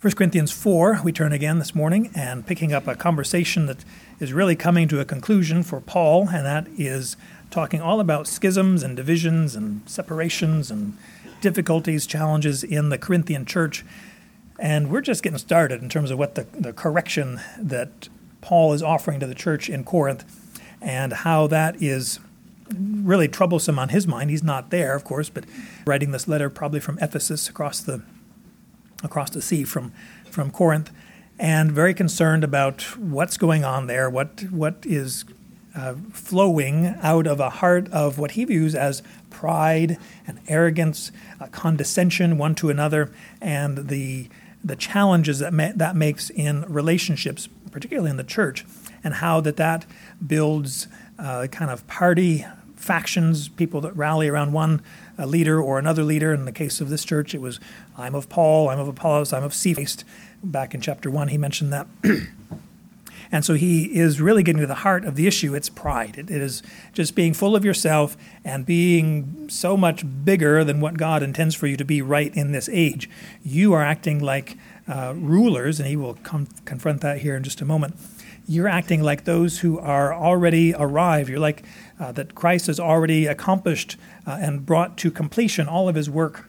1 Corinthians 4, we turn again this morning and picking up a conversation that is really coming to a conclusion for Paul, and that is talking all about schisms and divisions and separations and difficulties, challenges in the Corinthian church. And we're just getting started in terms of what the correction that Paul is offering to the church in Corinth and how that is really troublesome on his mind. He's not there, of course, but writing this letter probably from Ephesus across the sea from Corinth, and very concerned about what's going on there, what is flowing out of a heart of what he views as pride and arrogance, condescension one to another, and the challenges that makes in relationships, particularly in the church, and how that builds kind of party factions, people that rally around one leader or another leader. In the case of this church, it was, I'm of Paul, I'm of Apollos, I'm of Cephas. Back in chapter 1, he mentioned that. And so he is really getting to the heart of the issue. It's pride. It is just being full of yourself and being so much bigger than what God intends for you to be right in this age. You are acting like rulers, and he will confront that here in just a moment. You're acting like those who are already arrived. You're like that Christ has already accomplished and brought to completion all of his work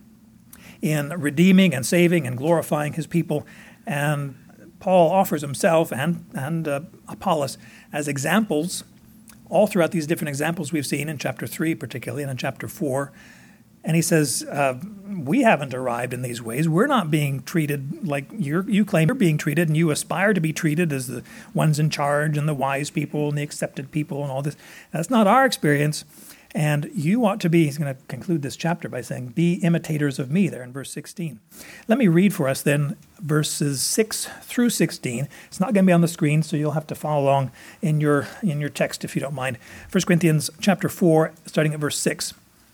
in redeeming and saving and glorifying his people. And Paul offers himself and Apollos as examples all throughout these different examples we've seen in chapter 3 particularly and in chapter 4. And he says, we haven't arrived in these ways. We're not being treated like you claim you're being treated, and you aspire to be treated as the ones in charge and the wise people and the accepted people and all this. That's not our experience. And you ought to be, he's going to conclude this chapter by saying, be imitators of me there in verse 16. Let me read for us then verses 6 through 16. It's not going to be on the screen, so you'll have to follow along in your text if you don't mind. 1 Corinthians chapter 4, starting at verse 6.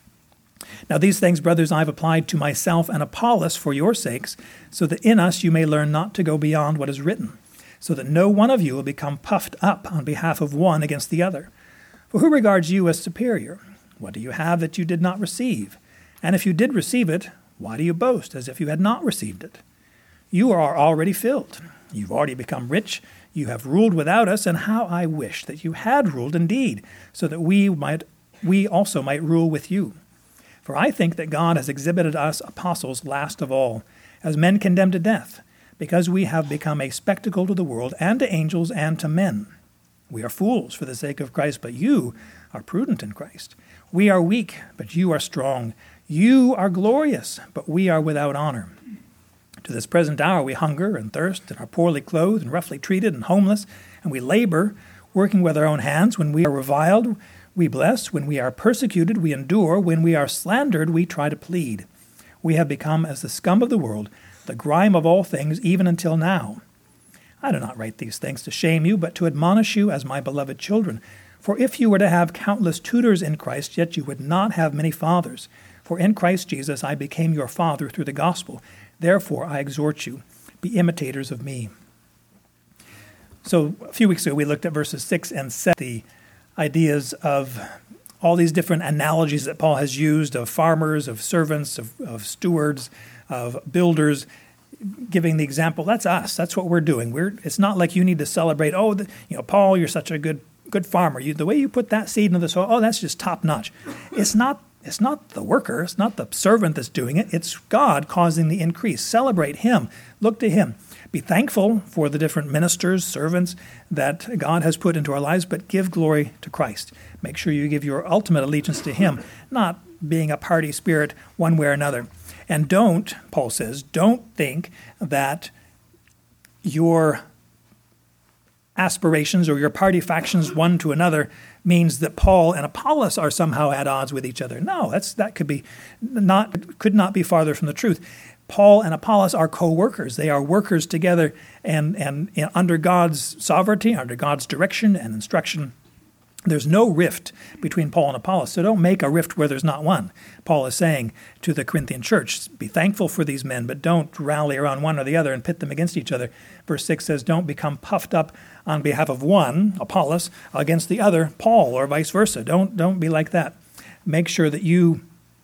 Now these things, brothers, I have applied to myself and Apollos for your sakes, so that in us you may learn not to go beyond what is written, so that no one of you will become puffed up on behalf of one against the other. For who regards you as superior? What do you have that you did not receive? And if you did receive it, why do you boast as if you had not received it? You are already filled. You've already become rich. You have ruled without us, and how I wish that you had ruled indeed, so that we also might rule with you. For I think that God has exhibited us apostles last of all, as men condemned to death, because we have become a spectacle to the world and to angels and to men. We are fools for the sake of Christ, but you are prudent in Christ. We are weak, but you are strong. You are glorious, but we are without honor. To this present hour we hunger and thirst and are poorly clothed and roughly treated and homeless, and we labor, working with our own hands. When we are reviled, we bless. When we are persecuted, we endure. When we are slandered, we try to plead. We have become as the scum of the world, the grime of all things, even until now. I do not write these things to shame you, but to admonish you as my beloved children. For if you were to have countless tutors in Christ, yet you would not have many fathers. For in Christ Jesus I became your father through the gospel. Therefore I exhort you, be imitators of me. So a few weeks ago we looked at verses 6 and 7, the ideas of all these different analogies that Paul has used of farmers, of servants, of stewards, of builders, giving the example, that's us. That's what we're doing. It's not like you need to celebrate, Paul, you're such a good farmer. The way you put that seed into the soil, that's just top notch. It's not the worker. It's not the servant that's doing it. It's God causing the increase. Celebrate him. Look to him. Be thankful for the different ministers, servants that God has put into our lives, but give glory to Christ. Make sure you give your ultimate allegiance to him, not being a party spirit one way or another. And don't, Paul says, don't think that your aspirations or your party factions one to another means that Paul and Apollos are somehow at odds with each other. No, that could not be farther from the truth. Paul and Apollos are co-workers. They are workers together and under God's sovereignty, under God's direction and instruction. There's no rift between Paul and Apollos, so don't make a rift where there's not one. Paul is saying to the Corinthian church, be thankful for these men, but don't rally around one or the other and pit them against each other. Verse 6 says, don't become puffed up on behalf of one, Apollos, against the other, Paul, or vice versa. Don't be like that. Make sure that you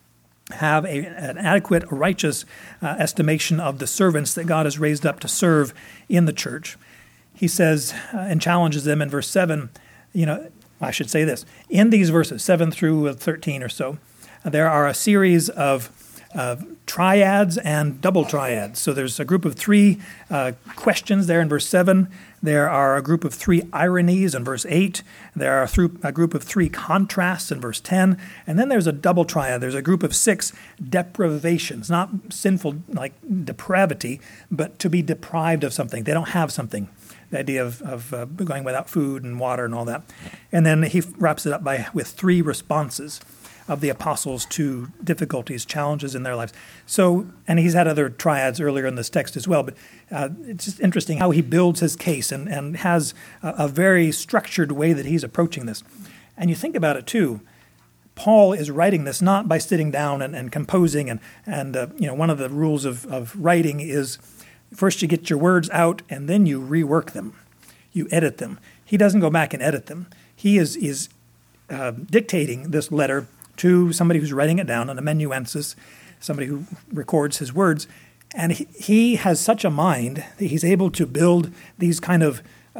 have an adequate, righteous estimation of the servants that God has raised up to serve in the church. He says and challenges them in verse 7, I should say this. In these verses, 7 through 13 or so, there are a series of triads and double triads. So there's a group of 3 questions there in verse 7. There are a group of 3 ironies in verse 8. There are a group of 3 contrasts in verse 10. And then there's a double triad. There's a group of 6 deprivations, not sinful like depravity, but to be deprived of something. They don't have something. The idea of going without food and water and all that. And then he wraps it up with 3 responses of the apostles to difficulties, challenges in their lives. So, and he's had other triads earlier in this text as well, but it's just interesting how he builds his case and has a very structured way that he's approaching this. And you think about it too, Paul is writing this not by sitting down and composing, and one of the rules of writing is first you get your words out and then you rework them, you edit them. He doesn't go back and edit them. He is dictating this letter to somebody who's writing it down, an amanuensis, somebody who records his words. And he has such a mind that he's able to build these kind of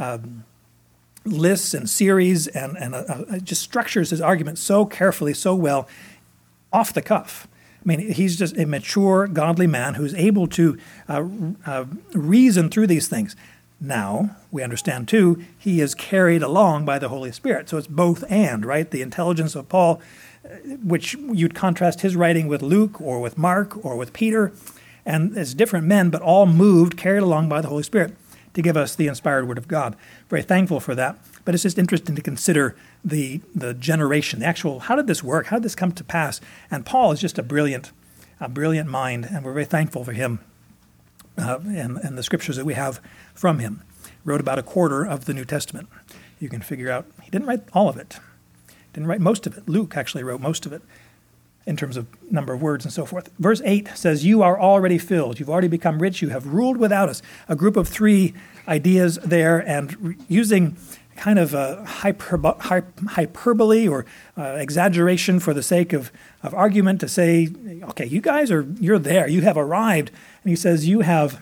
lists and series and just structures his argument so carefully, so well, off the cuff. I mean, he's just a mature, godly man who's able to reason through these things. Now, we understand, too, he is carried along by the Holy Spirit. So it's both and, right? The intelligence of Paul, which you'd contrast his writing with Luke or with Mark or with Peter, and as different men, but all moved, carried along by the Holy Spirit to give us the inspired Word of God. Very thankful for that. But it's just interesting to consider the generation, the actual, how did this work? How did this come to pass? And Paul is just a brilliant mind, and we're very thankful for him and the scriptures that we have from him. Wrote about a quarter of the New Testament. You can figure out, he didn't write all of it. Didn't write most of it. Luke actually wrote most of it in terms of number of words and so forth. Verse 8 says, you are already filled. You've already become rich. You have ruled without us. A group of 3 ideas there, and using kind of a hyperbole or exaggeration for the sake of argument to say, okay, you're there. You have arrived. And he says, you have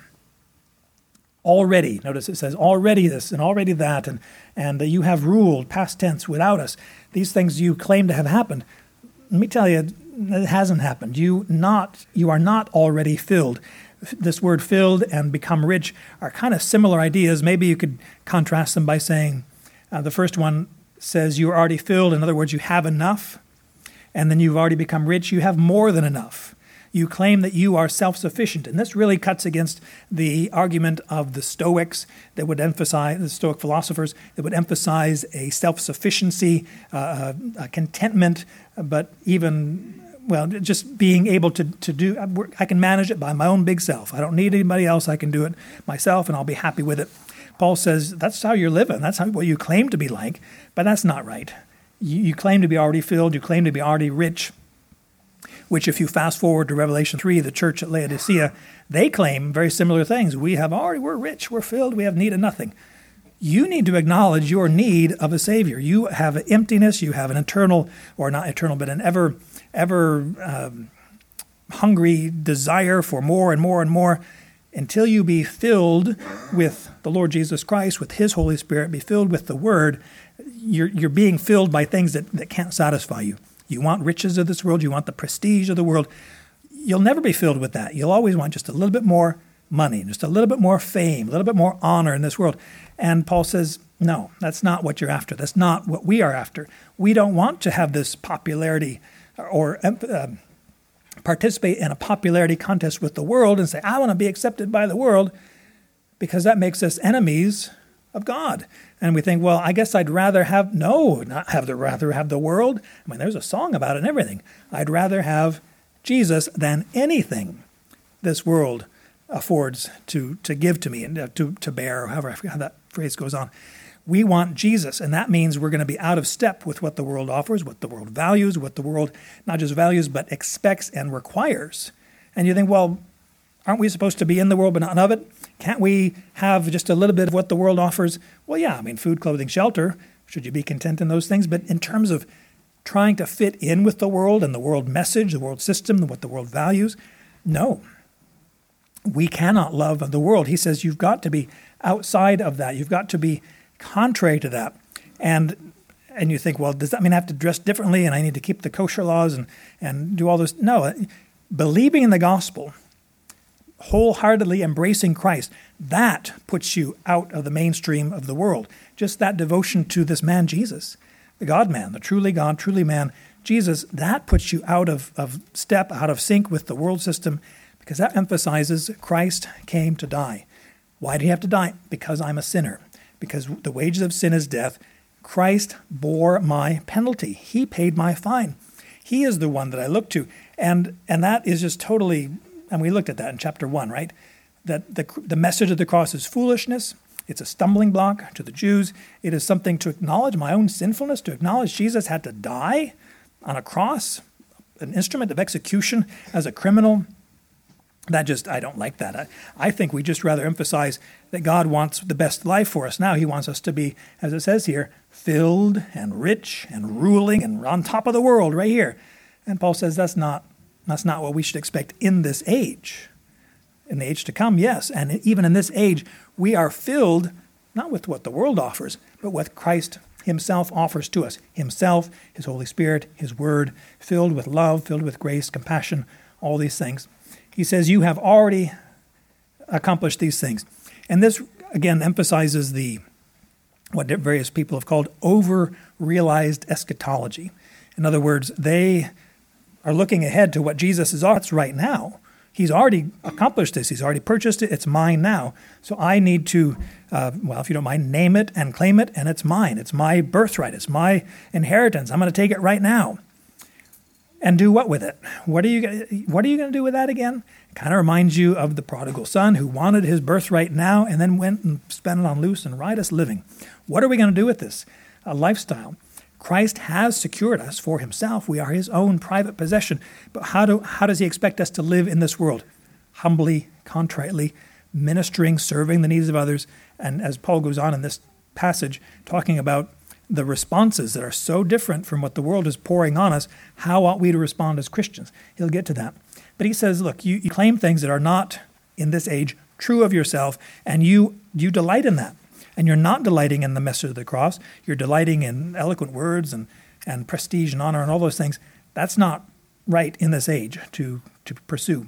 already, notice it says already this and already that, and that you have ruled, past tense, without us. These things you claim to have happened. Let me tell you, it hasn't happened. You are not already filled. This word filled and become rich are kind of similar ideas. Maybe you could contrast them by saying, the first one says you are already filled. In other words, you have enough. And then you've already become rich. You have more than enough. You claim that you are self-sufficient. And this really cuts against the argument of the Stoics that would emphasize, the Stoic philosophers, that would emphasize a self-sufficiency, a contentment, but even, just being able to do, I can manage it by my own big self. I don't need anybody else. I can do it myself, and I'll be happy with it. Paul says that's how you're living. That's what you claim to be like, but that's not right. You claim to be already filled. You claim to be already rich, which if you fast forward to Revelation 3, the church at Laodicea, they claim very similar things. We're rich, we're filled, we have need of nothing. You need to acknowledge your need of a Savior. You have an emptiness, you have an eternal, or not eternal, but an ever hungry desire for more and more and more. Until you be filled with the Lord Jesus Christ, with His Holy Spirit, be filled with the Word, you're being filled by things that can't satisfy you. You want riches of this world, you want the prestige of the world. You'll never be filled with that. You'll always want just a little bit more money, just a little bit more fame, a little bit more honor in this world. And Paul says, no, that's not what you're after. That's not what we are after. We don't want to have this popularity or participate in a popularity contest with the world and say, I want to be accepted by the world, because that makes us enemies of God. And we think, well, I guess I'd rather have the world. I mean, there's a song about it and everything. I'd rather have Jesus than anything this world affords to give to me and to bear, or however, I forget how that phrase goes on. We want Jesus, and that means we're going to be out of step with what the world offers, what the world values, what the world not just values, but expects and requires. And you think, well, aren't we supposed to be in the world but not of it? Can't we have just a little bit of what the world offers? Well, yeah, I mean, food, clothing, shelter. Should you be content in those things? But in terms of trying to fit in with the world and the world message, the world system, what the world values. No. We cannot love the world. He says you've got to be outside of that. You've got to be contrary to that. And you think, well, does that mean I have to dress differently and I need to keep the kosher laws and do all this? No. Believing in the gospel, wholeheartedly embracing Christ, that puts you out of the mainstream of the world. Just that devotion to this man, Jesus, the God-man, the truly God, truly man, Jesus, that puts you out of step, out of sync with the world system, because that emphasizes Christ came to die. Why did he have to die? Because I'm a sinner. Because the wages of sin is death. Christ bore my penalty. He paid my fine. He is the one that I look to. And that is just totally, and we looked at that in chapter 1, right? That the message of the cross is foolishness. It's a stumbling block to the Jews. It is something to acknowledge my own sinfulness, to acknowledge Jesus had to die on a cross, an instrument of execution as a criminal. That just, I don't like that. I think we just rather emphasize that God wants the best life for us now. He wants us to be, as it says here, filled and rich and ruling and on top of the world right here. And Paul says that's not what we should expect in this age. In the age to come, yes. And even in this age, we are filled not with what the world offers, but what Christ himself offers to us. Himself, his Holy Spirit, his word, filled with love, filled with grace, compassion, all these things. He says, you have already accomplished these things. And this, again, emphasizes what various people have called over-realized eschatology. In other words, they are looking ahead to what Jesus is offering right now. He's already accomplished this. He's already purchased it. It's mine now. So I need to, if you don't mind, name it and claim it, and it's mine. It's my birthright. It's my inheritance. I'm going to take it right now. And do what with it? What are you going to do with that again? It kind of reminds you of the prodigal son who wanted his birthright now and then went and spent it on loose and riotous living. What are we going to do with this lifestyle? Christ has secured us for himself. We are his own private possession. But how does he expect us to live in this world? Humbly, contritely, ministering, serving the needs of others. And as Paul goes on in this passage, talking about the responses that are so different from what the world is pouring on us, how ought we to respond as Christians? He'll get to that. But he says, look, you claim things that are not, in this age, true of yourself, and you delight in that. And you're not delighting in the message of the cross. You're delighting in eloquent words and prestige and honor and all those things. That's not right in this age to pursue.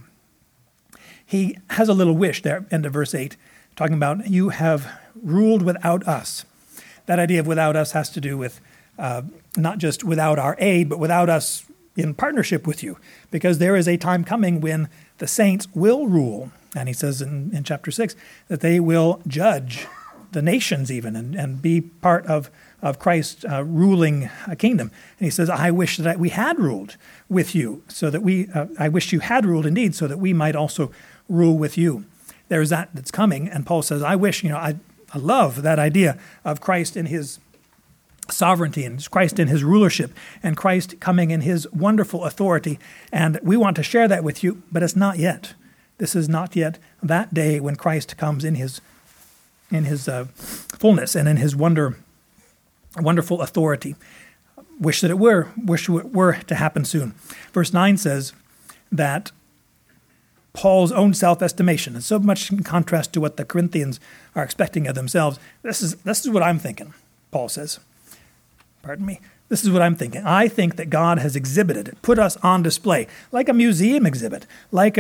He has a little wish there, end of verse 8, talking about you have ruled without us. That idea of without us has to do with not just without our aid, but without us in partnership with you. Because there is a time coming when the saints will rule. And he says in chapter 6 that they will judge the nations even and be part of Christ's ruling kingdom. And he says, I wish that we had ruled with you so that I wish you had ruled indeed so that we might also rule with you. There's that's coming. And Paul says, I wish, I love that idea of Christ in his sovereignty and Christ in his rulership and Christ coming in his wonderful authority. And we want to share that with you, but it's not yet. This is not yet that day when Christ comes in his fullness and in his wonderful authority. Wish it were to happen soon. Verse 9 says that Paul's own self-estimation, and so much in contrast to what the Corinthians are expecting of themselves. This is what I'm thinking, Paul says. Pardon me. This is what I'm thinking. I think that God has exhibited, put us on display, like a museum exhibit, like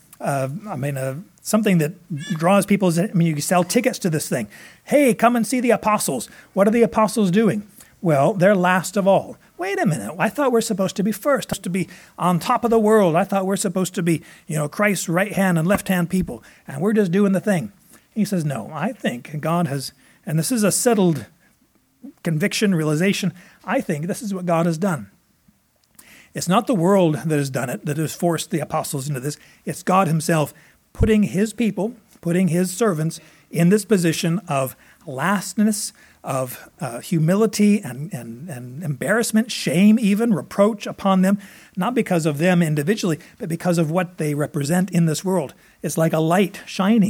something that draws people. You sell tickets to this thing. Hey, come and see the apostles. What are the apostles doing? Well, they're last of all. Wait a minute. I thought we're supposed to be first, to be on top of the world. I thought we're supposed to be, Christ's right hand and left hand people, and we're just doing the thing. He says, no, I think God has, and this is a settled conviction, realization. I think this is what God has done. It's not the world that has done it, that has forced the apostles into this. It's God himself putting his people, putting his servants in this position of lastness, of humility and embarrassment, shame even, reproach upon them, not because of them individually, but because of what they represent in this world. It's like a light shining,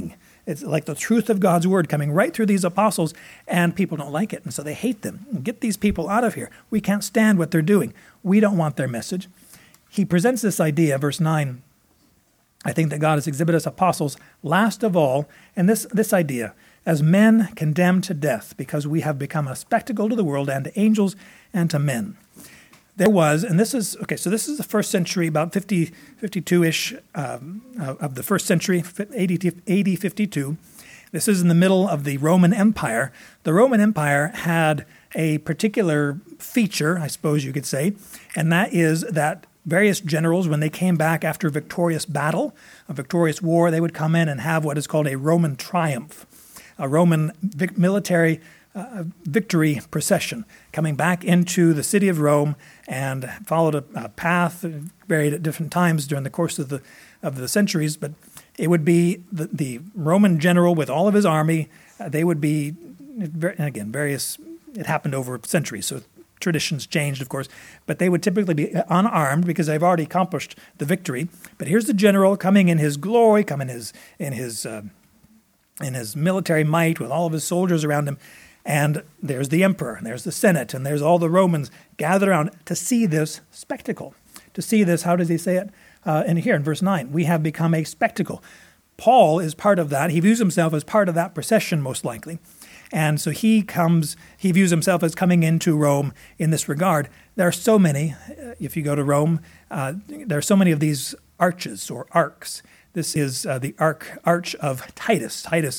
It's like the truth of God's word coming right through these apostles, and people don't like it. And so they hate them. Get these people out of here. We can't stand what they're doing. We don't want their message. He presents this idea, verse 9, I think that God has exhibited us apostles last of all, and this idea, as men condemned to death because we have become a spectacle to the world and to angels and to men. There was, and this is, okay, so this is the first century, about 52-ish of the first century, AD 52. This is in the middle of the Roman Empire. The Roman Empire had a particular feature, I suppose you could say, and that is that various generals, when they came back after a victorious battle, a victorious war, they would come in and have what is called a Roman triumph, a Roman military victory procession, coming back into the city of Rome, and followed a path varied at different times during the course of the centuries. But it would be the Roman general with all of his army. They would be, and again, various. It happened over centuries, so traditions changed, of course, but they would typically be unarmed because they've already accomplished the victory. But here's the general coming in his glory, coming in his military might with all of his soldiers around him. And there's the emperor, and there's the Senate, and there's all the Romans gathered around to see this spectacle. To see this, how does he say it? And here in verse 9, we have become a spectacle. Paul is part of that. He views himself as part of that procession, most likely. And so he views himself as coming into Rome in this regard. There are so many, if you go to Rome, there are so many of these arches or arcs. This is the arch of Titus. Titus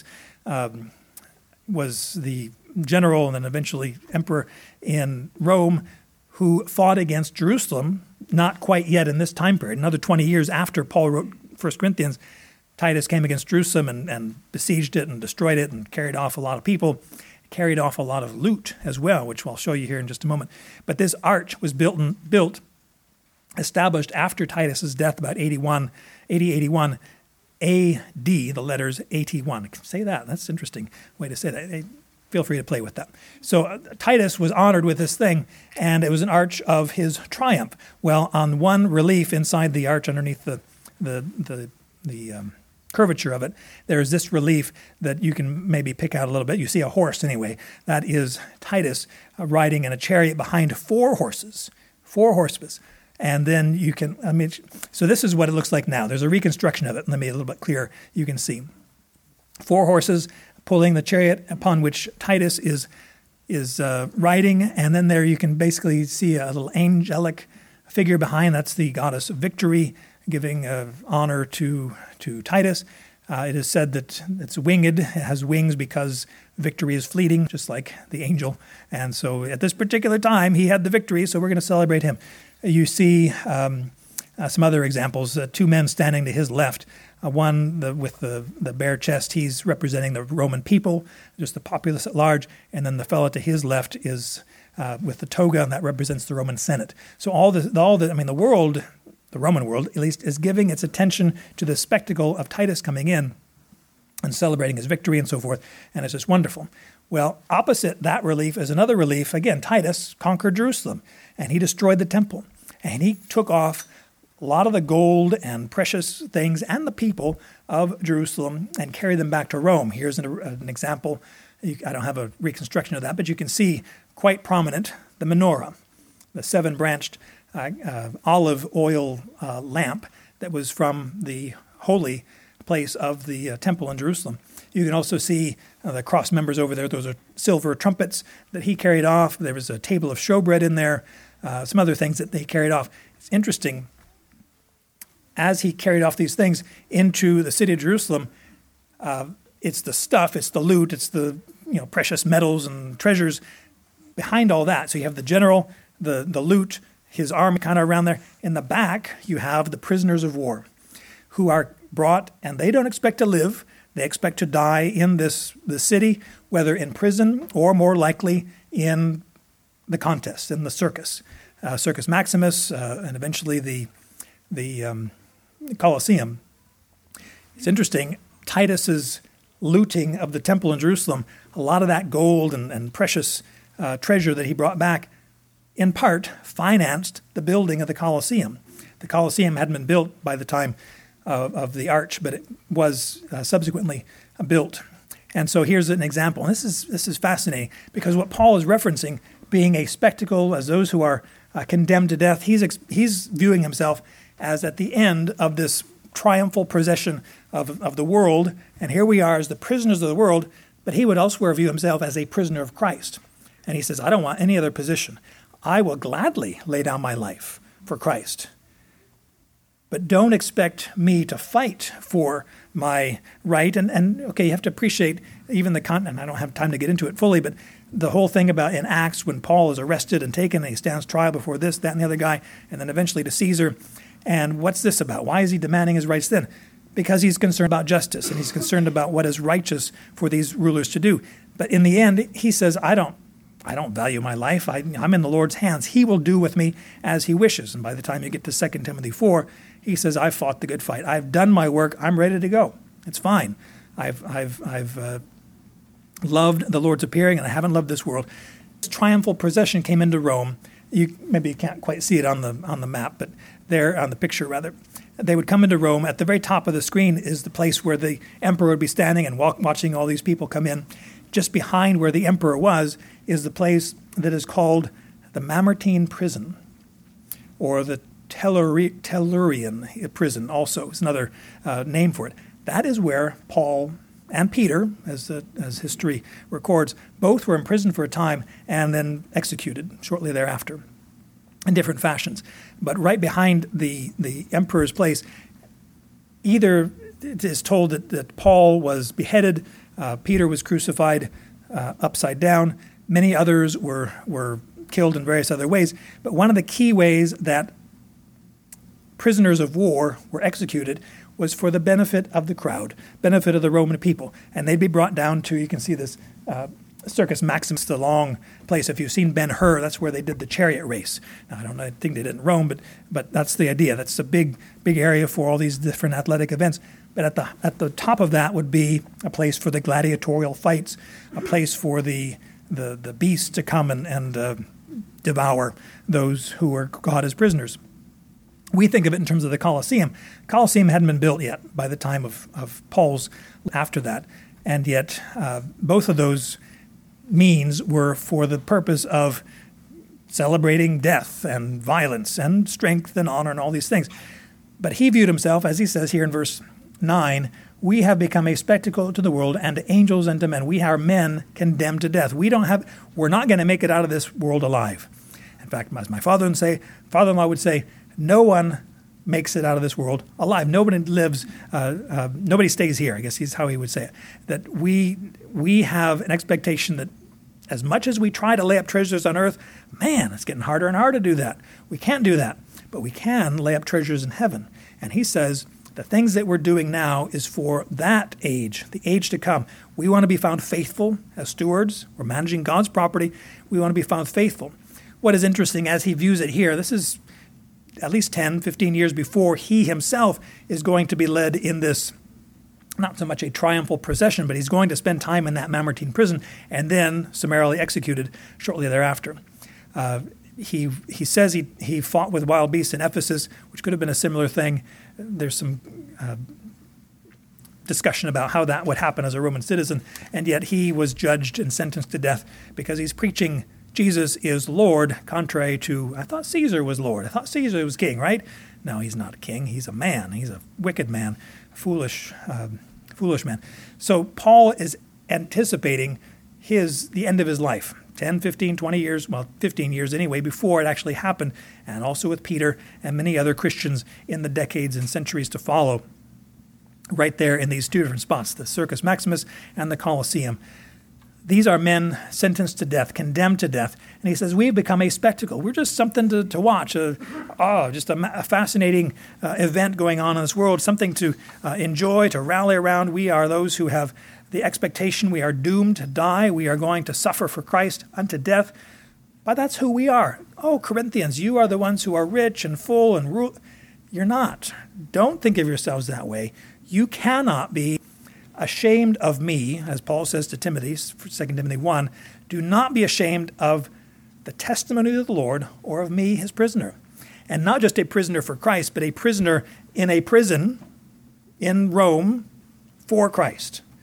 was the general and then eventually emperor in Rome who fought against Jerusalem, not quite yet in this time period. Another 20 years after Paul wrote 1 Corinthians, Titus came against Jerusalem and besieged it and destroyed it and carried off a lot of people, carried off a lot of loot as well, which I'll show you here in just a moment. But this arch was established after Titus's death, about 81 A.D., the letters 81. I can say that. That's an interesting way to say that. Feel free to play with that. So Titus was honored with this thing, and it was an arch of his triumph. Well, on one relief inside the arch, underneath the curvature of it, there is this relief that you can maybe pick out a little bit. You see a horse anyway. That is Titus riding in a chariot behind four horses. And then you can, so this is what it looks like now. There's a reconstruction of it. Let me be a little bit clearer. You can see four horses pulling the chariot upon which Titus is riding. And then there you can basically see a little angelic figure behind. That's the goddess of victory, giving honor to Titus. It is said that it's winged. It has wings because victory is fleeting, just like the angel. And so at this particular time, he had the victory, so we're going to celebrate him. You see some other examples, two men standing to his left. One with the bare chest, he's representing the Roman people, just the populace at large. And then the fellow to his left is with the toga, and that represents the Roman Senate. So the world, the Roman world at least, is giving its attention to the spectacle of Titus coming in and celebrating his victory and so forth. And it's just wonderful. Well, opposite that relief is another relief. Again, Titus conquered Jerusalem, and he destroyed the temple. And he took off a lot of the gold and precious things and the people of Jerusalem and carried them back to Rome. Here's an example. I don't have a reconstruction of that, but you can see quite prominent the menorah, the seven-branched olive oil lamp that was from the holy place of the temple in Jerusalem. You can also see the cross members over there. Those are silver trumpets that he carried off. There was a table of showbread in there, some other things that they carried off. It's interesting. As he carried off these things into the city of Jerusalem, it's the stuff, it's the loot, it's the precious metals and treasures behind all that. So you have the general, the loot, his army kind of around there. In the back, you have the prisoners of war who are brought, and they don't expect to live. They expect to die in the city, whether in prison or more likely in the contest, in the circus. Circus Maximus, and eventually the Colosseum. It's interesting, Titus's looting of the temple in Jerusalem, a lot of that gold and precious treasure that he brought back, in part, financed the building of the Colosseum. The Colosseum hadn't been built by the time of the arch, but it was subsequently built. And so here's an example. And this is fascinating because what Paul is referencing, being a spectacle as those who are condemned to death, he's viewing himself as at the end of this triumphal procession of the world. And here we are as the prisoners of the world, but he would elsewhere view himself as a prisoner of Christ. And he says, I don't want any other position. I will gladly lay down my life for Christ. But don't expect me to fight for my right. And okay, you have to appreciate even the content. I don't have time to get into it fully, but the whole thing about in Acts when Paul is arrested and taken, and he stands trial before this, that, and the other guy, and then eventually to Caesar. And what's this about? Why is he demanding his rights then? Because he's concerned about justice, and he's concerned about what is righteous for these rulers to do. But in the end, he says, I don't value my life. I'm in the Lord's hands. He will do with me as he wishes. And by the time you get to 2 Timothy 4, he says, I've fought the good fight. I've done my work. I'm ready to go. It's fine. I've loved the Lord's appearing, and I haven't loved this world. This triumphal procession came into Rome. Maybe you can't quite see it on the map, but there on the picture rather. They would come into Rome. At the very top of the screen is the place where the emperor would be standing and watching all these people come in. Just behind where the emperor was is the place that is called the Mamertine prison, or the Tellurian prison also is another name for it. That is where Paul and Peter, as history records, both were imprisoned for a time and then executed shortly thereafter in different fashions. But right behind the emperor's place, either it is told that Paul was beheaded, Peter was crucified upside down, many others were killed in various other ways. But one of the key ways that prisoners of war were executed was for the benefit of the crowd, benefit of the Roman people. And they'd be brought down to, you can see this Circus Maximus, the long place. If you've seen Ben-Hur, that's where they did the chariot race. Now, I think they did in Rome, but that's the idea. That's a big area for all these different athletic events. But at the top of that would be a place for the gladiatorial fights, a place for the beasts to come and devour those who were caught as prisoners. We think of it in terms of the Colosseum. Colosseum hadn't been built yet by the time of Paul's after that. And yet both of those means were for the purpose of celebrating death and violence and strength and honor and all these things. But he viewed himself, as he says here in verse 9, we have become a spectacle to the world and to angels and to men. We are men condemned to death. We're not going to make it out of this world alive. In fact, as my father-in-law would say, no one makes it out of this world alive. Nobody lives, nobody stays here, I guess is how he would say it. That we have an expectation that as much as we try to lay up treasures on earth, man, it's getting harder and harder to do that. We can't do that, but we can lay up treasures in heaven. And he says the things that we're doing now is for that age, the age to come. We want to be found faithful as stewards. We're managing God's property. We want to be found faithful. What is interesting as he views it here, this is at least 10, 15 years before he himself is going to be led in this, not so much a triumphal procession, but he's going to spend time in that Mamertine prison and then summarily executed shortly thereafter. He says he fought with wild beasts in Ephesus, which could have been a similar thing. There's some discussion about how that would happen as a Roman citizen, and yet he was judged and sentenced to death because he's preaching Jesus is Lord, contrary to, I thought Caesar was Lord. I thought Caesar was king, right? No, he's not a king. He's a man. He's a wicked man, foolish man. So Paul is anticipating the end of his life, 10, 15, 20 years, well, 15 years anyway, before it actually happened, and also with Peter and many other Christians in the decades and centuries to follow, right there in these two different spots, the Circus Maximus and the Colosseum. These are men sentenced to death, condemned to death. And he says, we've become a spectacle. We're just something to watch, just a fascinating event going on in this world, something to enjoy, to rally around. We are those who have the expectation we are doomed to die. We are going to suffer for Christ unto death. But that's who we are. Oh, Corinthians, you are the ones who are rich and full and rule. You're not. Don't think of yourselves that way. You cannot be ashamed of me, as Paul says to Timothy, 2 Timothy 1, do not be ashamed of the testimony of the Lord or of me, his prisoner. And not just a prisoner for Christ, but a prisoner in a prison in Rome for Christ.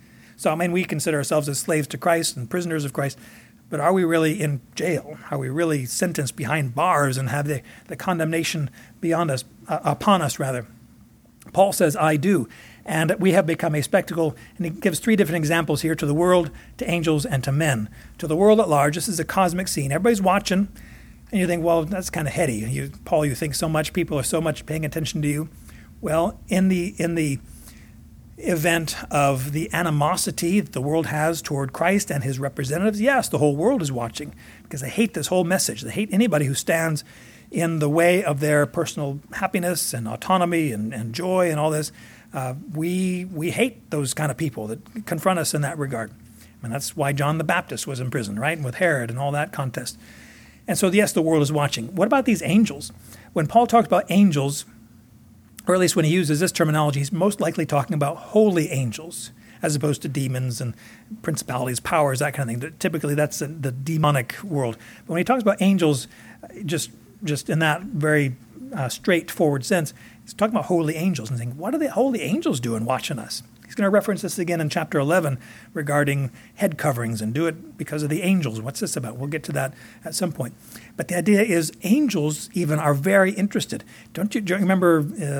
So, I mean, we consider ourselves as slaves to Christ and prisoners of Christ, but are we really in jail? Are we really sentenced behind bars and have the condemnation beyond us, upon us, rather? Paul says, I do. And we have become a spectacle, and he gives three different examples here: to the world, to angels, and to men. To the world at large, this is a cosmic scene. Everybody's watching, and you think, well, that's kind of heady. Paul, you think so much, people are so much paying attention to you. Well, in the event of the animosity that the world has toward Christ and his representatives, yes, the whole world is watching, because they hate this whole message. They hate anybody who stands in the way of their personal happiness and autonomy and joy and all this. We hate those kind of people that confront us in that regard. And that's why John the Baptist was in prison, right? And with Herod and all that contest. And so, yes, the world is watching. What about these angels? When Paul talks about angels, or at least when he uses this terminology, he's most likely talking about holy angels, as opposed to demons and principalities, powers, that kind of thing. Typically, that's the demonic world. But when he talks about angels, just in that very straightforward sense, he's talking about holy angels and saying, what are the holy angels doing watching us? He's going to reference this again in chapter 11 regarding head coverings and do it because of the angels. What's this about? We'll get to that at some point. But the idea is angels even are very interested. Don't you remember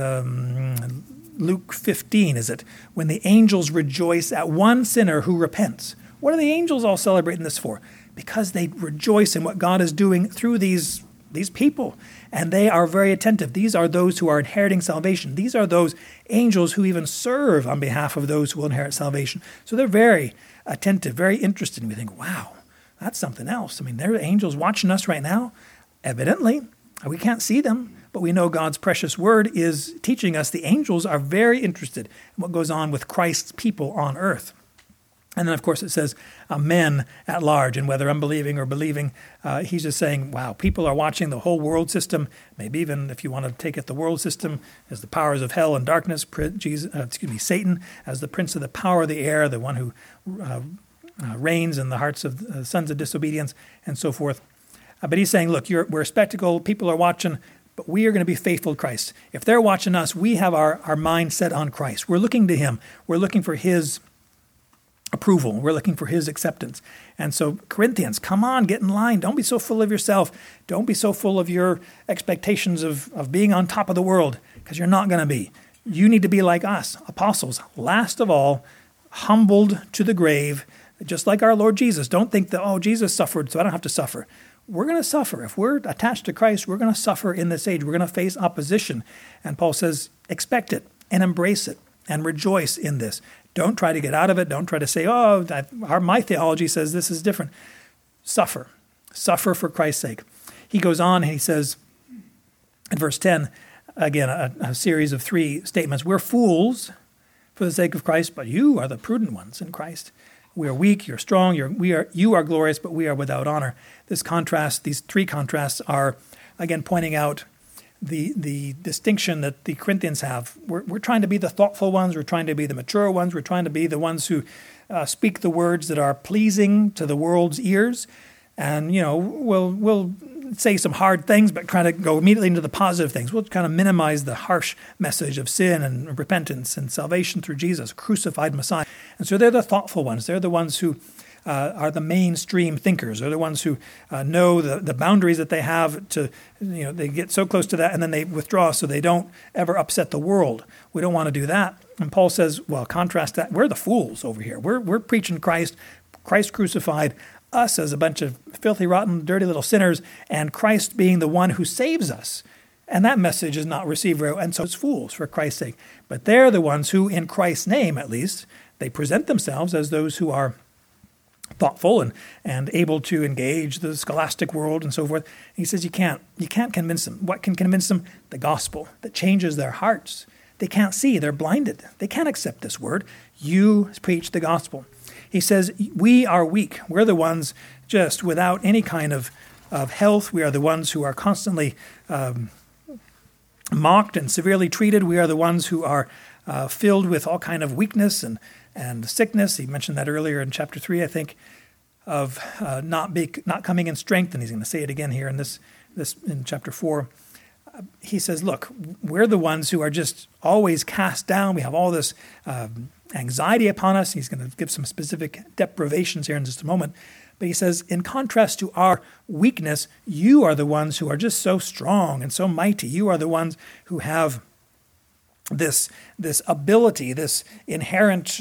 Luke 15, is it? When the angels rejoice at one sinner who repents. What are the angels all celebrating this for? Because they rejoice in what God is doing through these people, and they are very attentive. These are those who are inheriting salvation. These are those angels who even serve on behalf of those who will inherit salvation. So they're very attentive, very interested. And we think, wow, that's something else. I mean, there are angels watching us right now. Evidently, we can't see them, but we know God's precious word is teaching us the angels are very interested in what goes on with Christ's people on earth. And then, of course, it says men at large, and whether unbelieving or believing, he's just saying, wow, people are watching the whole world system. Maybe even if you want to take it, the world system as the powers of hell and darkness, Satan as the prince of the power of the air, the one who reigns in the hearts of the sons of disobedience, and so forth. But he's saying, look, we're a spectacle. People are watching, but we are going to be faithful to Christ. If they're watching us, we have our mind set on Christ. We're looking to him. We're looking for his approval. We're looking for his acceptance. And so, Corinthians, come on, get in line. Don't be so full of yourself. Don't be so full of your expectations of being on top of the world, because you're not going to be. You need to be like us, apostles, last of all, humbled to the grave, just like our Lord Jesus. Don't think that, oh, Jesus suffered, so I don't have to suffer. We're going to suffer. If we're attached to Christ, we're going to suffer in this age. We're going to face opposition. And Paul says, expect it and embrace it and rejoice in this. Don't try to get out of it. Don't try to say, oh, my theology says this is different. Suffer. Suffer for Christ's sake. He goes on and he says in verse 10, again, a series of three statements. We're fools for the sake of Christ, but you are the prudent ones in Christ. We are weak, you're strong, you are glorious, but we are without honor. This contrast, these three contrasts are, again, pointing out the distinction that the Corinthians have. We're trying to be the thoughtful ones. We're trying to be the mature ones. We're trying to be the ones who speak the words that are pleasing to the world's ears. And, we'll say some hard things, but try to go immediately into the positive things. We'll kind of minimize the harsh message of sin and repentance and salvation through Jesus, crucified Messiah. And so they're the thoughtful ones. They're the ones who are the mainstream thinkers. They're the ones who know the boundaries that they have to, they get so close to that and then they withdraw so they don't ever upset the world. We don't want to do that. And Paul says, well, contrast that. We're the fools over here. We're preaching Christ crucified, us as a bunch of filthy, rotten, dirty little sinners, and Christ being the one who saves us. And that message is not received very well, and so it's fools for Christ's sake. But they're the ones who, in Christ's name at least, they present themselves as those who are thoughtful and able to engage the scholastic world and so forth. And he says you can't convince them. What can convince them? The gospel that changes their hearts. They can't see. They're blinded. They can't accept this word. You preach the gospel. He says we are weak. We're the ones just without any kind of health. We are the ones who are constantly mocked and severely treated. We are the ones who are filled with all kind of weakness and sickness. He mentioned that earlier in chapter 3, I think, of not coming in strength, and he's going to say it again here in this in chapter 4. He says, look, we're the ones who are just always cast down. We have all this anxiety upon us. He's going to give some specific deprivations here in just a moment. But he says, in contrast to our weakness, you are the ones who are just so strong and so mighty. You are the ones who have this ability, this inherent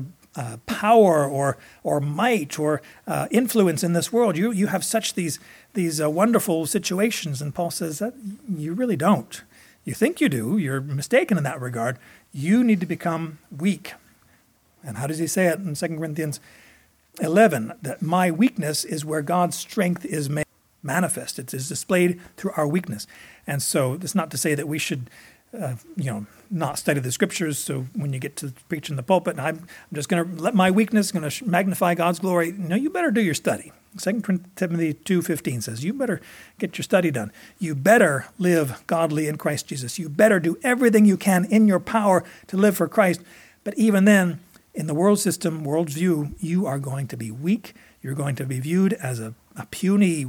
power or might or influence in this world. You have such these wonderful situations. And Paul says that you really don't. You think you do. You're mistaken in that regard. You need to become weak. And how does he say it in 2 Corinthians 11? That my weakness is where God's strength is made manifest. It is displayed through our weakness. And so that's not to say that we should not study the scriptures. So when you get to preach in the pulpit, I'm just going to let my weakness going to magnify God's glory. No, you better do your study. 2 Timothy 2:15 says, you better get your study done. You better live godly in Christ Jesus. You better do everything you can in your power to live for Christ. But even then, in the world system, world's view, you are going to be weak. You're going to be viewed as a puny,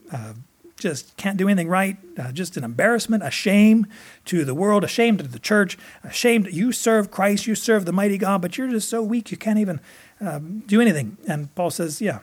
just can't do anything right, just an embarrassment, a shame to the world, a shame to the church, a shame. You serve Christ, you serve the mighty God, but you're just so weak you can't even do anything. And Paul says, yeah,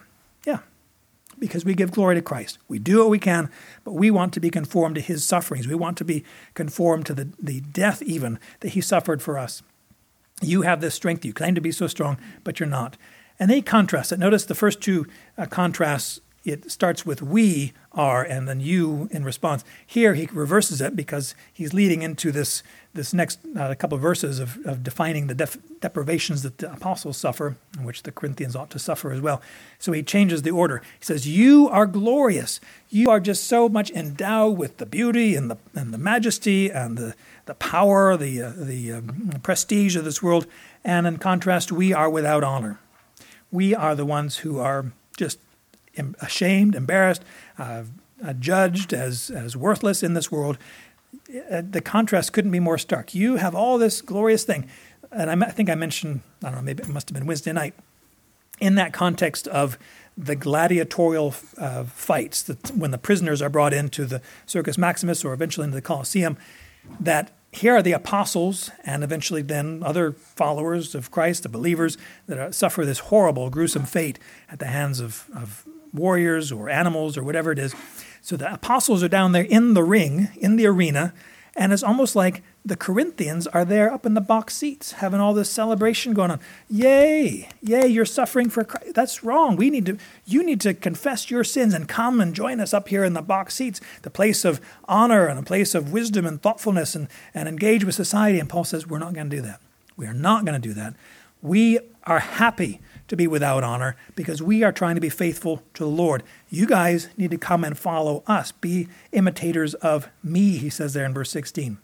because we give glory to Christ. We do what we can, but we want to be conformed to his sufferings. We want to be conformed to the death even that he suffered for us. You have this strength. You claim to be so strong, but you're not. And they contrast it. Notice the first two contrasts. It starts with we are and then you in response. Here he reverses it because he's leading into this next couple of verses of defining the deprivations that the apostles suffer, which the Corinthians ought to suffer as well. So he changes the order. He says, you are glorious. You are just so much endowed with the beauty and the majesty and the power, the prestige of this world. And in contrast, we are without honor. We are the ones who are just ashamed, embarrassed, judged as worthless in this world. The contrast couldn't be more stark. You have all this glorious thing. And I think I mentioned, I don't know, maybe it must have been Wednesday night, in that context of the gladiatorial fights, that when the prisoners are brought into the Circus Maximus or eventually into the Colosseum, that here are the apostles and eventually then other followers of Christ, the believers, that suffer this horrible, gruesome fate at the hands of warriors or animals or whatever it is. So the apostles are down there in the ring, in the arena, and it's almost like the Corinthians are there up in the box seats having all this celebration going on. Yay, you're suffering for Christ. That's wrong. You need to confess your sins and come and join us up here in the box seats, the place of honor and a place of wisdom and thoughtfulness and engage with society. And Paul says, we're not going to do that. We are not going to do that. We are happy to be without honor because we are trying to be faithful to the Lord. You guys need to come and follow us. Be imitators of me, he says there in verse 16.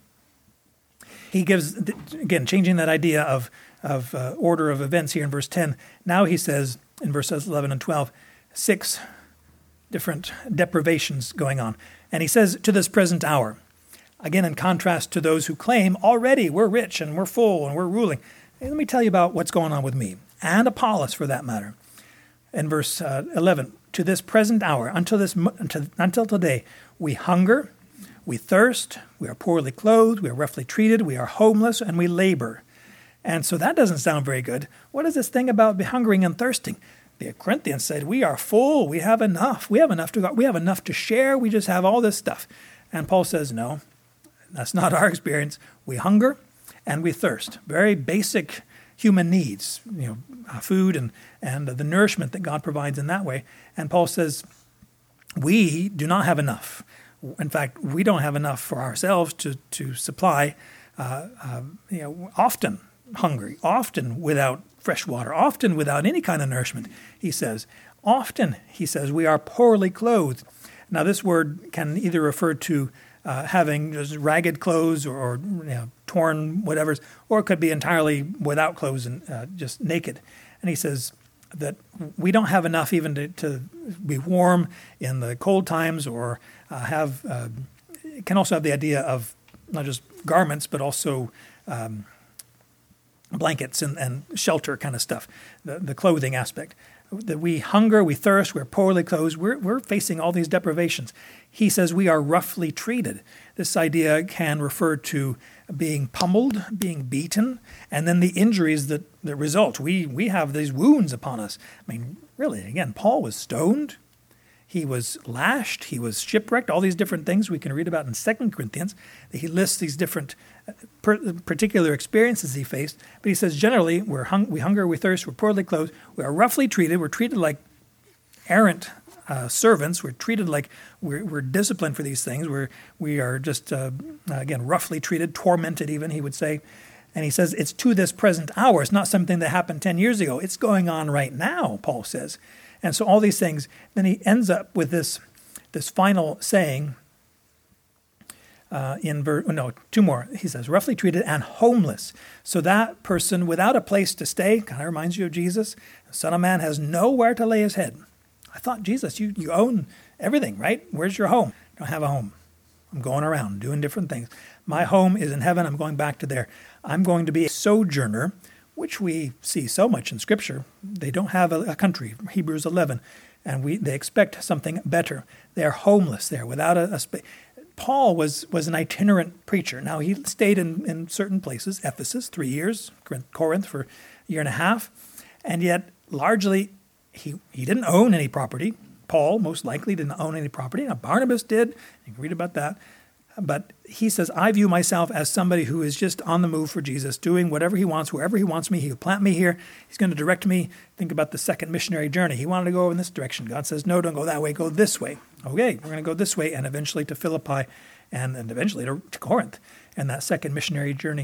He gives, again, changing that idea of order of events here in verse 10. Now he says in verses 11 and 12, 6 different deprivations going on. And he says to this present hour, again in contrast to those who claim already we're rich and we're full and we're ruling. Let me tell you about what's going on with me, and Apollos for that matter. In verse 11, to this present hour, until today, we hunger, we thirst, we are poorly clothed, we are roughly treated, we are homeless, and we labor. And so that doesn't sound very good. What is this thing about hungering and thirsting? The Corinthians said, we are full, we have enough. We have enough to share, we just have all this stuff. And Paul says, no, that's not our experience. We hunger and we thirst. Very basic human needs, food and the nourishment that God provides in that way. And Paul says, we do not have enough. In fact, we don't have enough for ourselves to supply, often hungry, often without fresh water, often without any kind of nourishment, he says. Often, he says, we are poorly clothed. Now, this word can either refer to having just ragged clothes or torn whatevers, or it could be entirely without clothes and just naked. And he says that we don't have enough even to be warm in the cold times or it can also have the idea of not just garments, but also blankets and shelter kind of stuff, the clothing aspect. That we hunger, we thirst, we're poorly clothed, we're facing all these deprivations. He says we are roughly treated. This idea can refer to being pummeled, being beaten, and then the injuries that result. We have these wounds upon us. I mean, really, again, Paul was stoned. He was lashed. He was shipwrecked. All these different things we can read about in 2 Corinthians. He lists these different particular experiences he faced. But he says, generally, we hunger, we thirst, we're poorly clothed, we are roughly treated. We're treated like errant servants. We're treated like we're disciplined for these things. We are just, again, roughly treated, tormented even, he would say. And he says it's to this present hour. It's not something that happened 10 years ago. It's going on right now, Paul says. And so all these things, then he ends up with this final saying two more. He says, roughly treated and homeless. So that person without a place to stay, kind of reminds you of Jesus. The Son of Man has nowhere to lay his head. I thought, Jesus, you own everything, right? Where's your home? I don't have a home. I'm going around doing different things. My home is in heaven. I'm going back to there. I'm going to be a sojourner, which we see so much in Scripture. They don't have a country, Hebrews 11, and they expect something better. They're homeless there, without a space. Paul was an itinerant preacher. Now, he stayed in certain places, Ephesus, 3 years, Corinth for a year and a half, and yet largely he didn't own any property. Paul most likely didn't own any property. Now, Barnabas did. You can read about that. But he says, I view myself as somebody who is just on the move for Jesus, doing whatever he wants, wherever he wants me. He'll plant me here. He's going to direct me. Think about the second missionary journey. He wanted to go in this direction. God says, no, don't go that way. Go this way. Okay, we're going to go this way, and eventually to Philippi, and eventually to Corinth, and that second missionary journey.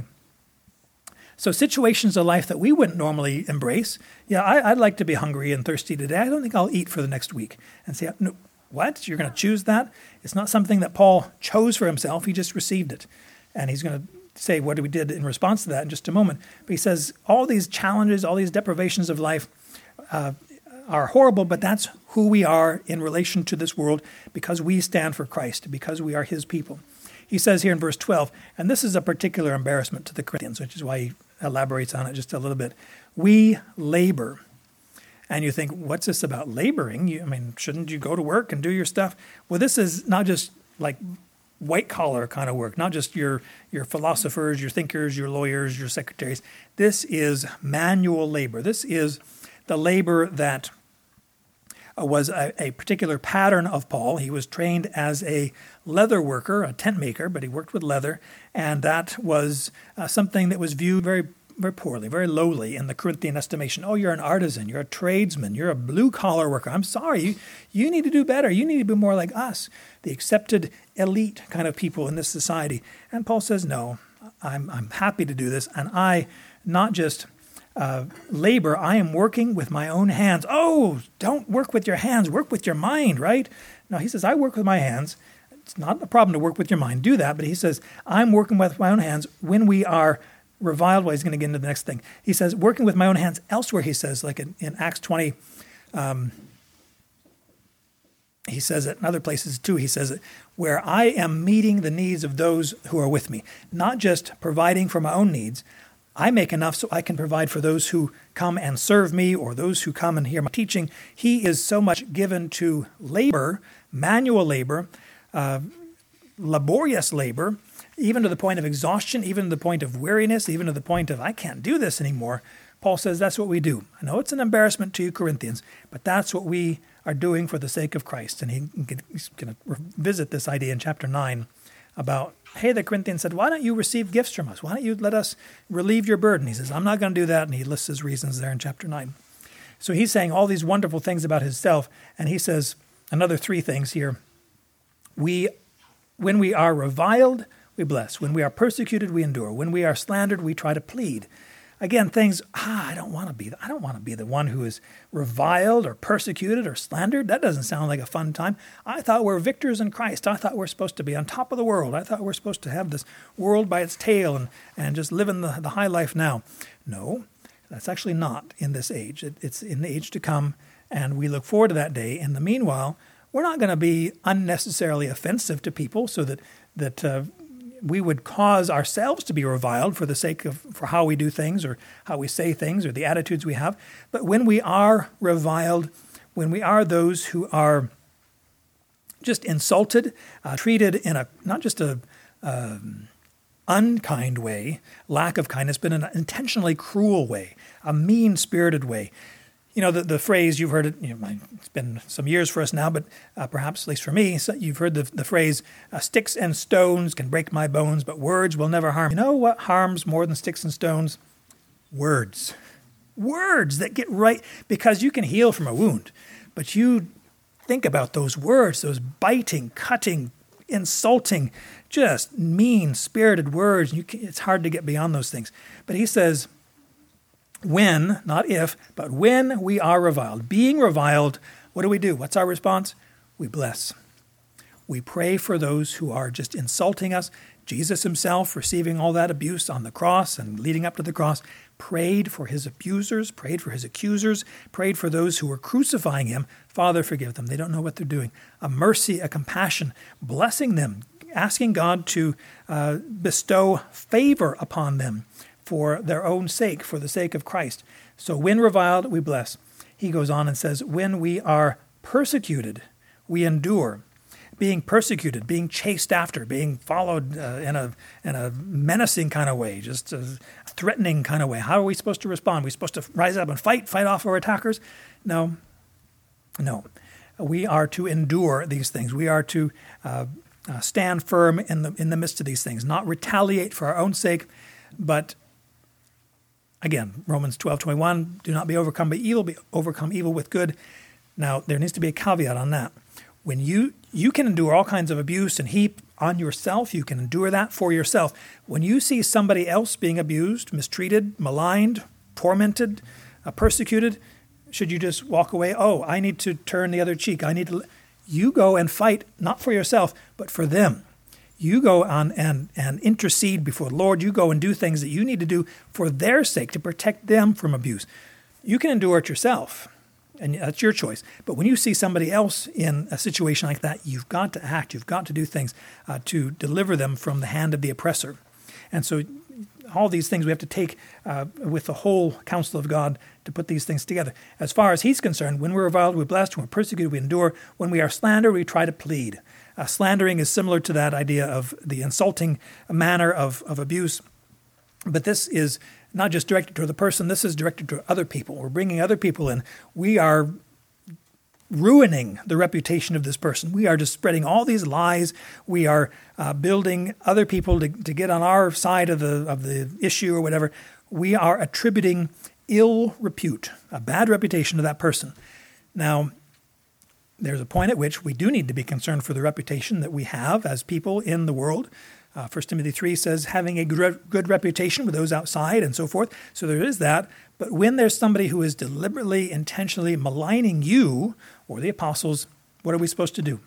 So situations of life that we wouldn't normally embrace. Yeah, I'd like to be hungry and thirsty today. I don't think I'll eat for the next week. And say, no, what? You're going to choose that? It's not something that Paul chose for himself. He just received it. And he's going to say what we did in response to that in just a moment. But he says all these challenges, all these deprivations of life are horrible, but that's who we are in relation to this world because we stand for Christ, because we are his people. He says here in verse 12, and this is a particular embarrassment to the Corinthians, which is why he elaborates on it just a little bit. We labor. And you think, what's this about laboring? Shouldn't you go to work and do your stuff? Well, this is not just like white-collar kind of work, not just your philosophers, your thinkers, your lawyers, your secretaries. This is manual labor. This is the labor that was a particular pattern of Paul. He was trained as a leather worker, a tent maker, but he worked with leather, and that was something that was viewed very, very poorly, very lowly in the Corinthian estimation. Oh, you're an artisan, you're a tradesman, you're a blue-collar worker. I'm sorry, you need to do better. You need to be more like us, the accepted elite kind of people in this society. And Paul says, no, I'm happy to do this, and I not just labor, I am working with my own hands. Oh, don't work with your hands, work with your mind, right? No, he says, I work with my hands. It's not a problem to work with your mind, do that, but he says, I'm working with my own hands when we are reviled. Well, he's going to get into the next thing. He says, working with my own hands elsewhere, he says, like in Acts 20, he says it in other places too. He says it where I am meeting the needs of those who are with me, not just providing for my own needs. I make enough so I can provide for those who come and serve me or those who come and hear my teaching. He is so much given to labor, manual labor, laborious labor, even to the point of exhaustion, even to the point of weariness, even to the point of I can't do this anymore. Paul says that's what we do. I know it's an embarrassment to you Corinthians, but that's what we are doing for the sake of Christ. And he's going to revisit this idea in chapter 9 about, hey, the Corinthians said, why don't you receive gifts from us? Why don't you let us relieve your burden? He says, I'm not going to do that. And he lists his reasons there in chapter 9. So he's saying all these wonderful things about himself. And he says another 3 things here. When we are reviled, we bless. When we are persecuted, we endure. When we are slandered, we try to plead. Again, things, I don't want to be the one who is reviled or persecuted or slandered. That doesn't sound like a fun time. I thought we're victors in Christ. I thought we're supposed to be on top of the world. I thought we're supposed to have this world by its tail and just live in the high life now. No, that's actually not in this age. It's in the age to come, and we look forward to that day. In the meanwhile, we're not going to be unnecessarily offensive to people so that we would cause ourselves to be reviled for the sake of for how we do things or how we say things or the attitudes we have. But when we are reviled, when we are those who are just insulted, treated in a not just a unkind way, lack of kindness, but an intentionally cruel way, a mean-spirited way. You know, the phrase, you've heard it, it's been some years for us now, but perhaps, at least for me, so you've heard the phrase, sticks and stones can break my bones, but words will never harm. You know what harms more than sticks and stones? Words. Words that get right, because you can heal from a wound, but you think about those words, those biting, cutting, insulting, just mean-spirited words. It's hard to get beyond those things. But he says, when, not if, but when we are reviled, being reviled, what do? What's our response? We bless. We pray for those who are just insulting us. Jesus himself, receiving all that abuse on the cross and leading up to the cross, prayed for his abusers, prayed for his accusers, prayed for those who were crucifying him. Father, forgive them. They don't know what they're doing. A mercy, a compassion, blessing them, asking God to bestow favor upon them for their own sake, for the sake of Christ. So when reviled, we bless. He goes on and says, when we are persecuted, we endure. Being persecuted, being chased after, being followed in a menacing kind of way, just a threatening kind of way. How are we supposed to respond? Are we supposed to rise up and fight off our attackers? No. We are to endure these things. We are to stand firm in the midst of these things, not retaliate for our own sake, but again, Romans 12:21, do not be overcome by evil, be overcome evil with good. Now, there needs to be a caveat on that. When you can endure all kinds of abuse and heap on yourself, you can endure that for yourself. When you see somebody else being abused, mistreated, maligned, tormented, persecuted, should you just walk away? Oh, I need to turn the other cheek. You go and fight, not for yourself, but for them. You go on and intercede before the Lord. You go and do things that you need to do for their sake, to protect them from abuse. You can endure it yourself, and that's your choice. But when you see somebody else in a situation like that, you've got to act. You've got to do things to deliver them from the hand of the oppressor. And so all these things we have to take with the whole counsel of God to put these things together. As far as he's concerned, when we're reviled, we're blessed. When we're persecuted, we endure. When we are slandered, we try to plead. Slandering is similar to that idea of the insulting manner of abuse. But this is not just directed to the person, this is directed to other people. We're bringing other people in. We are ruining the reputation of this person. We are just spreading all these lies. We are building other people to get on our side of the issue or whatever. We are attributing ill repute, a bad reputation to that person. Now, there's a point at which we do need to be concerned for the reputation that we have as people in the world. 1 Timothy 3 says having a good reputation with those outside and so forth. So there is that. But when there's somebody who is deliberately, intentionally maligning you or the apostles, what are we supposed to do?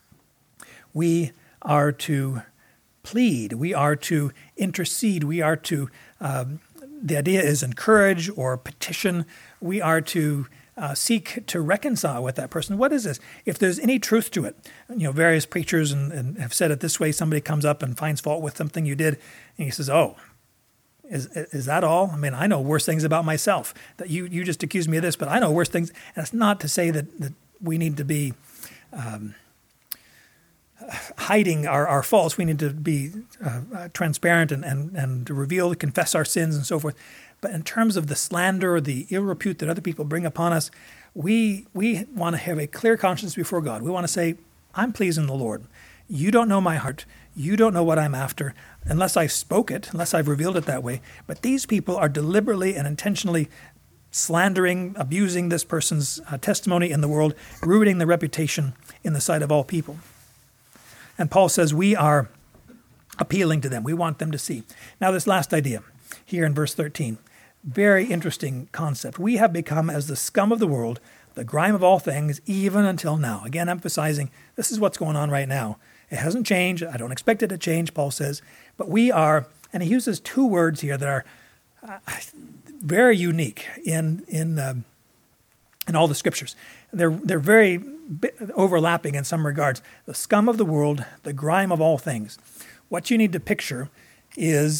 We are to plead. We are to intercede. We are to, the idea is encourage or petition. We are to seek to reconcile with that person. What is this? If there's any truth to it, various preachers and have said it this way, somebody comes up and finds fault with something you did, and he says, oh, is that all? I mean, I know worse things about myself. That you just accused me of this, but I know worse things. And it's not to say that we need to be hiding our faults. We need to be transparent and to reveal, confess our sins and so forth. But in terms of the slander or the ill repute that other people bring upon us, we want to have a clear conscience before God. We want to say, I'm pleasing the Lord. You don't know my heart. You don't know what I'm after, unless I spoke it, unless I've revealed it that way. But these people are deliberately and intentionally slandering, abusing this person's testimony in the world, ruining the reputation in the sight of all people. And Paul says we are appealing to them. We want them to see. Now, this last idea here in verse 13, very interesting concept. We have become as the scum of the world, the grime of all things, even until now. Again, emphasizing this is what's going on right now. It hasn't changed. I don't expect it to change, Paul says. But we are, and he uses two words here that are very unique in all the scriptures. They're very overlapping in some regards. The scum of the world, the grime of all things. What you need to picture is,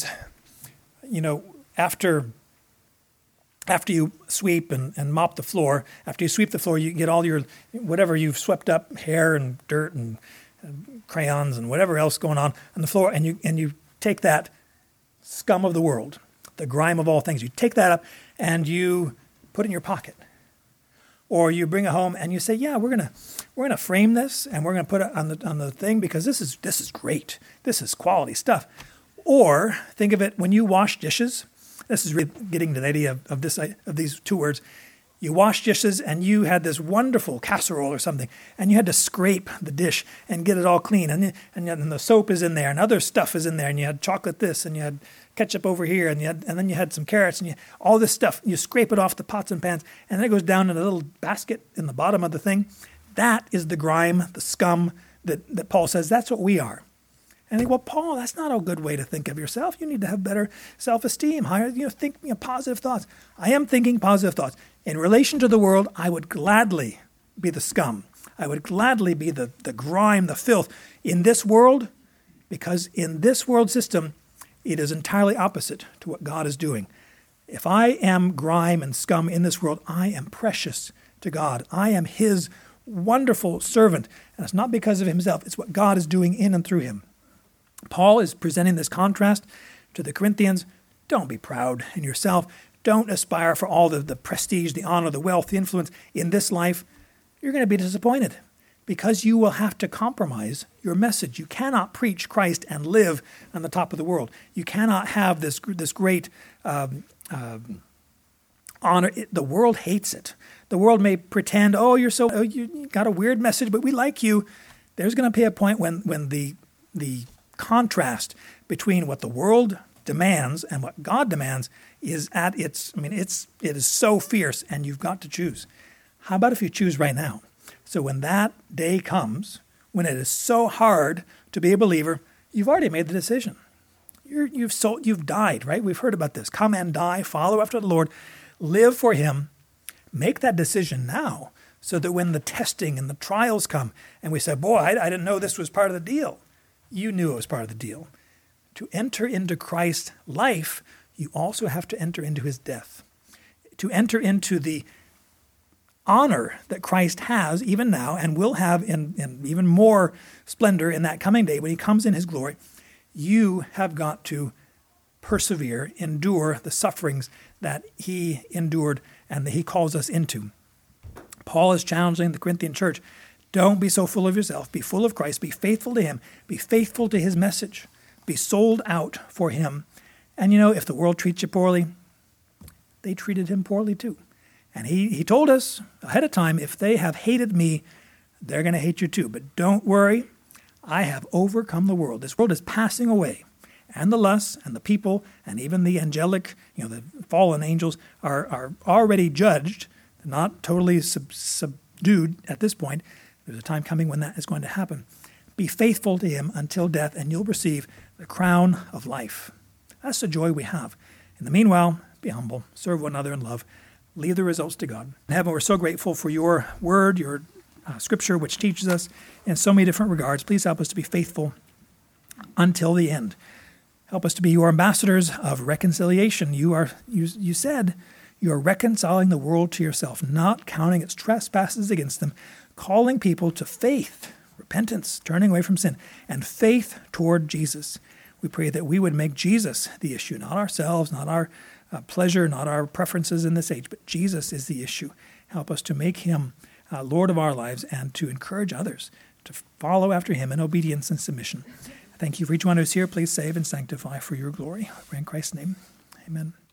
after you sweep and mop the floor, after you sweep the floor, you get all your, whatever you've swept up, hair and dirt and crayons and whatever else going on the floor, and you take that scum of the world, the grime of all things. You take that up and you put it in your pocket. Or you bring it home and you say, yeah, we're gonna frame this and we're gonna put it on the thing because this is great. This is quality stuff. Or think of it when you wash dishes. This is really getting to the idea of these two words. You wash dishes and you had this wonderful casserole or something, and you had to scrape the dish and get it all clean. And the soap is in there and other stuff is in there, and you had chocolate this and you had ketchup over here, and then you had some carrots and all this stuff. You scrape it off the pots and pans, and then it goes down in a little basket in the bottom of the thing. That is the grime, the scum that Paul says that's what we are. And I think, well, Paul, that's not a good way to think of yourself. You need to have better self-esteem, higher, think positive thoughts. I am thinking positive thoughts. In relation to the world, I would gladly be the scum. I would gladly be the grime, the filth in this world, because in this world system, it is entirely opposite to what God is doing. If I am grime and scum in this world, I am precious to God. I am his wonderful servant. And it's not because of himself. It's what God is doing in and through him. Paul is presenting this contrast to the Corinthians. Don't be proud in yourself. Don't aspire for all the prestige, the honor, the wealth, the influence in this life. You're going to be disappointed because you will have to compromise your message. You cannot preach Christ and live on the top of the world. You cannot have this great honor. The world hates it. The world may pretend, you got a weird message, but we like you. There's going to be a point when the contrast between what the world demands and what God demands is at it is so fierce, and you've got to choose. How about if you choose right now? So when that day comes, when it is so hard to be a believer, you've already made the decision. You've died, right? We've heard about this. Come and die, follow after the Lord, live for him. Make that decision now so that when the testing and the trials come and we say, boy, I didn't know this was part of the deal. You knew it was part of the deal. To enter into Christ's life, you also have to enter into his death. To enter into the honor that Christ has even now and will have in even more splendor in that coming day when he comes in his glory, you have got to persevere, endure the sufferings that he endured and that he calls us into. Paul is challenging the Corinthian church. Don't be so full of yourself. Be full of Christ. Be faithful to him. Be faithful to his message. Be sold out for him. And if the world treats you poorly, they treated him poorly too. And he told us ahead of time, if they have hated me, they're going to hate you too. But don't worry. I have overcome the world. This world is passing away. And the lusts and the people and even the angelic, the fallen angels are already judged, not totally subdued at this point. There's a time coming when that is going to happen. Be faithful to him until death, and you'll receive the crown of life. That's the joy we have. In the meanwhile, be humble, serve one another in love, leave the results to God. In heaven, we're so grateful for your word, your scripture, which teaches us in so many different regards. Please help us to be faithful until the end. Help us to be your ambassadors of reconciliation. You said you are reconciling the world to yourself, not counting its trespasses against them, calling people to faith, repentance, turning away from sin, and faith toward Jesus. We pray that we would make Jesus the issue, not ourselves, not our pleasure, not our preferences in this age, but Jesus is the issue. Help us to make him Lord of our lives and to encourage others to follow after him in obedience and submission. Thank you for each one who's here. Please save and sanctify for your glory. In Christ's name, amen.